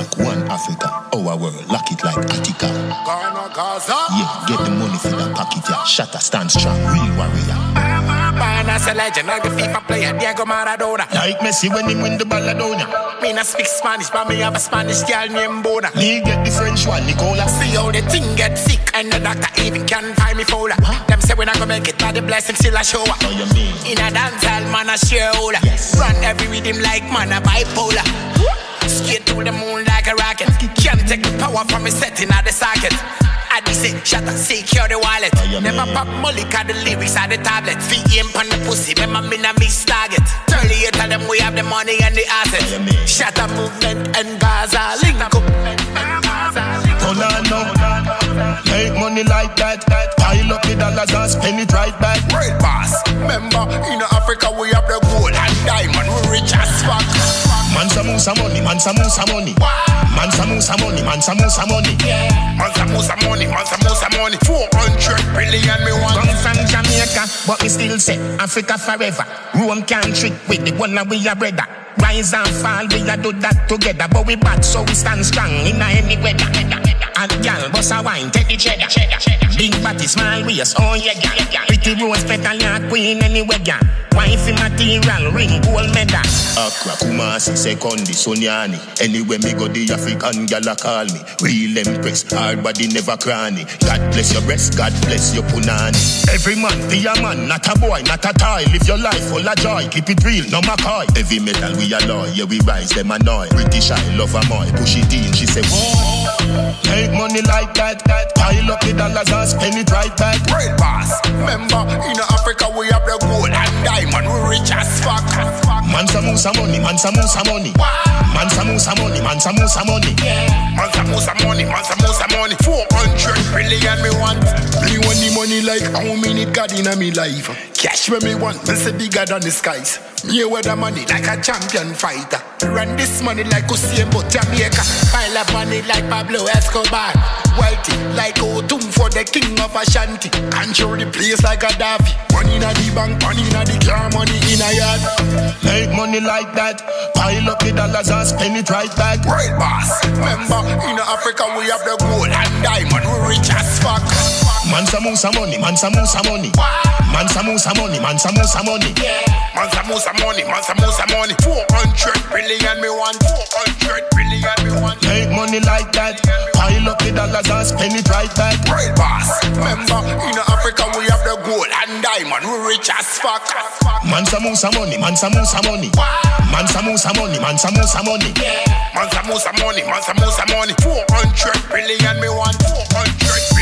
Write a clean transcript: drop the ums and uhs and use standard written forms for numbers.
like one Africa. Our world, lock it like Attica. Ghana, Gaza. Yeah, get the money for the pocket, yeah. Shatter, stand strong, real warrior. Man, as a legend, like the FIFA player, Diego Maradona. Like Messi when he win the Balladona. Me not speak Spanish, but me have a Spanish girl named Bona. Me get the French one, Nicola. See how the thing get sick, and the doctor even can't find me folder. Them say when I go make it, all the blessings still a show up. What you mean? In a dancehall, man a shareholder. Yes. Run every rhythm like man a bipolar. Skate to the moon like a rocket. Can't take the power from me setting at the socket. I be say, shut up, secure the wallet. Never pop molly, cause the lyrics are the tablet. Feet in on the pussy, remember me not miss target. 38 of them, we have the money and the assets. Shut up, movement and Gaza. Link up. Hold on, no. Make money like that. Pile up the dollars and spend it right back. Real boss. Remember, in Africa we have the gold and diamond. We rich as fuck. Man some money, man some money. Man some money, man some money. Man some money, man some money. 400 billion me want. Come from Jamaica, but me still say Africa forever. Rome can't trick with the one that we are brother. Rise and fall, we a do that together. But we bad, so we stand strong in any weather. And gal, boss a wine, take the cheddar. Big body, small waist, oh yeah, yeah. Pretty rose petal, yeah, queen anywhere, yeah. Wifey material, ring, gold medal. Accra, Kumasi, Sekondi, Sonyani. Anywhere me go, the African gal a call me. Real empress, hard body never cranny. God bless your breast, God bless your punani. Every man be a man, not a boy, not a toy. Live your life full of joy, keep it real, no McCoy. Heavy metal, we alloy, yeah we rise, them annoy. British I love a boy, push it in, she say, whoa. Make money like that. Pile up the dollars and spend it right back. Real boss. Remember, in Africa we have the gold and diamond. We rich as fuck. Man some money, man some money. Man some money, man some money. Man some money, man some money. 400 billion me want. Me want the money like how many God in me life. Cash when me want, me say bigger than the skies. Me with the money like a champion fighter. Run this money like Usain Bolt Jamaica. Pile up money like Pablo Escobar. Wealthy like Otum for the king of Ashanti. Control the place like a Davi. Money in the bank, money in the car, money in a yard. Make money like that. Pile up the dollars and spend it right back. Real boss. Remember, in Africa we have the gold and diamond. We rich as fuck. Man some money, man some money. Man some money, man some money. Man some money, man some money. 400 billion me want. 400 billion me want. Make money like that. Pile up the dollars and spend it right back. Real boss. Remember, in Africa we have the gold and diamond. We rich as fuck. Man some money, man some money. Man some money, man some money. Man some money, man some money. 400 billion me want. 400